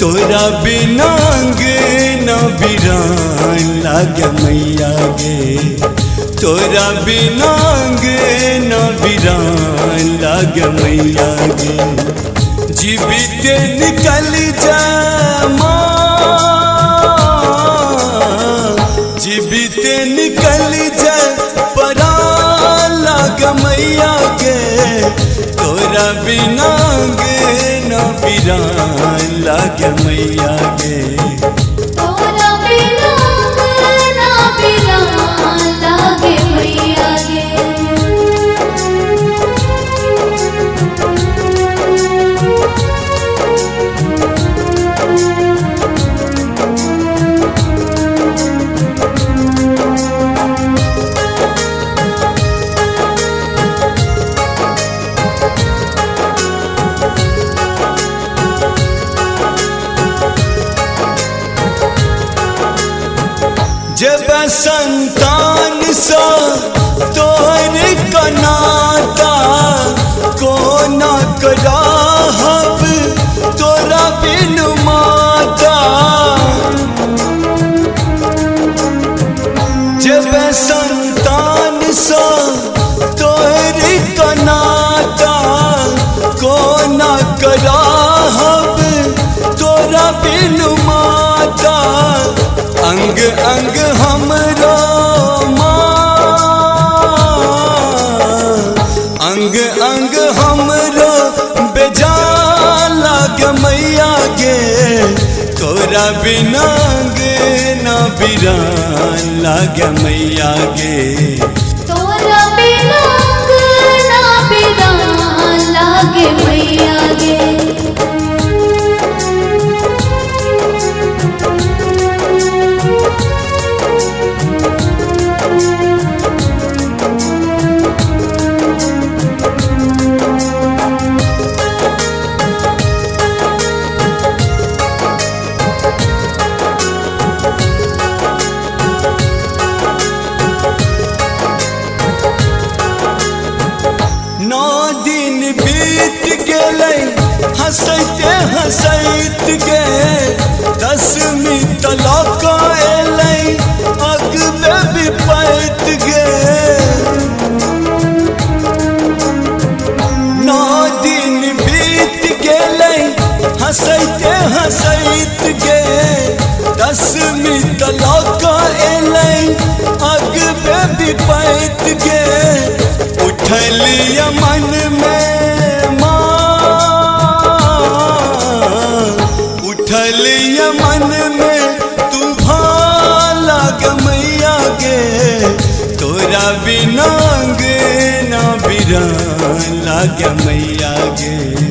तोरा बिना अंगना बिरान लागे मैया गे, तोरा बिना अंगना बिरान लागे मैया गे। जीवित निकल जा माँ, जीवित निकल जा परान लागे मैया गे, तोरा बिना अंगना बिरान लागे मैया गे। तोरा बिना अंगना बिरान लागे मैया गे। जब संतान सा तोर कनाता को न कराहब तोरा बिन माता। जब संतान सा तोर कनाता को न कराहब तोरा बिन माता। अंग अंग हमरो माँ, अंग अंग हमरो बेजान लागे मैया गे, तोरा बिना अंगना बिरान लागे मैया गे। तोरा बिना अंगना बिरान लागे मैया गे। हंसते हंसत गे, दसवीं तलाक एलै अगबे विपैत गे। 9 दिन बीत गेलै हंसते हंसत गे, दसवीं तलाक एलै अगबे विपैत गे। उठलिया मन में उठलिया मन में तूफान लागे मैया गे, तोरा बिना अंगना बिरान लागे मैया गे।